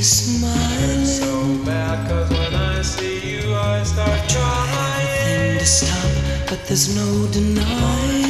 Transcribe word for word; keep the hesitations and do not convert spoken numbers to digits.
smiling. It's so bad, cause when I see you, I start Try crying. everything to stop, but there's no denying.